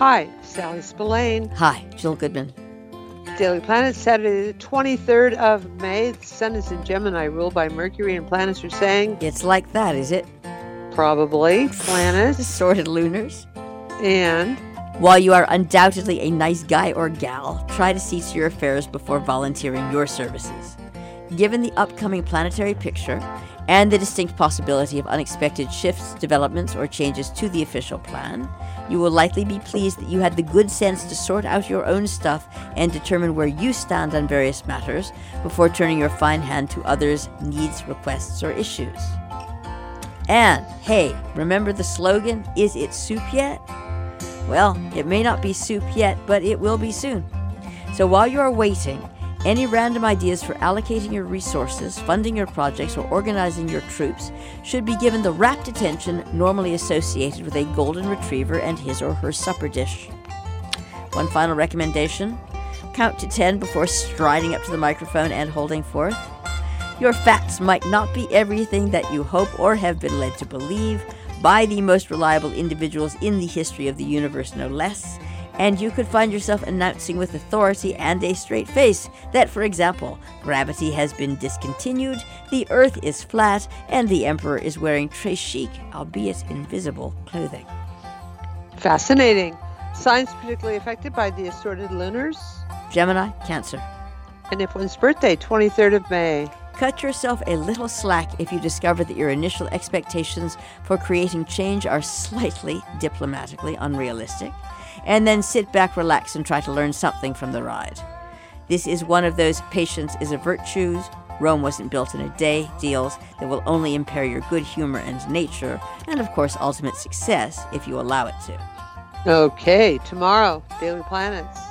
Hi, Sally Spillane. Hi, Jill Goodman. Daily Planet, Saturday the 23rd of May. The sun is in Gemini, ruled by Mercury, and planets are saying... It's like that, is it? Probably. Planets. Assorted lunars. And... While you are undoubtedly a nice guy or gal, try to see to your affairs before volunteering your services. Given the upcoming planetary picture and the distinct possibility of unexpected shifts, developments, or changes to the official plan, you will likely be pleased that you had the good sense to sort out your own stuff and determine where you stand on various matters before turning your fine hand to others' needs, requests, or issues. And, hey, remember the slogan, "Is it soup yet?" Well, it may not be soup yet, but it will be soon. So while you are waiting, any random ideas for allocating your resources, funding your projects, or organizing your troops should be given the rapt attention normally associated with a golden retriever and his or her supper dish. One final recommendation: count to 10 before striding up to the microphone and holding forth. Your facts might not be everything that you hope or have been led to believe by the most reliable individuals in the history of the universe, no less, and you could find yourself announcing with authority and a straight face that, for example, gravity has been discontinued, the Earth is flat, and the Emperor is wearing très chic, albeit invisible, clothing. Fascinating. Signs particularly affected by the assorted lunars? Gemini, Cancer. And if one's birthday, 23rd of May. Cut yourself a little slack if you discover that your initial expectations for creating change are slightly, diplomatically, unrealistic, and then sit back, relax, and try to learn something from the ride. This is one of those patience is a virtue, Rome wasn't built in a day deals that will only impair your good humor and nature, and of course ultimate success if you allow it to. Okay, tomorrow, Daily Planets.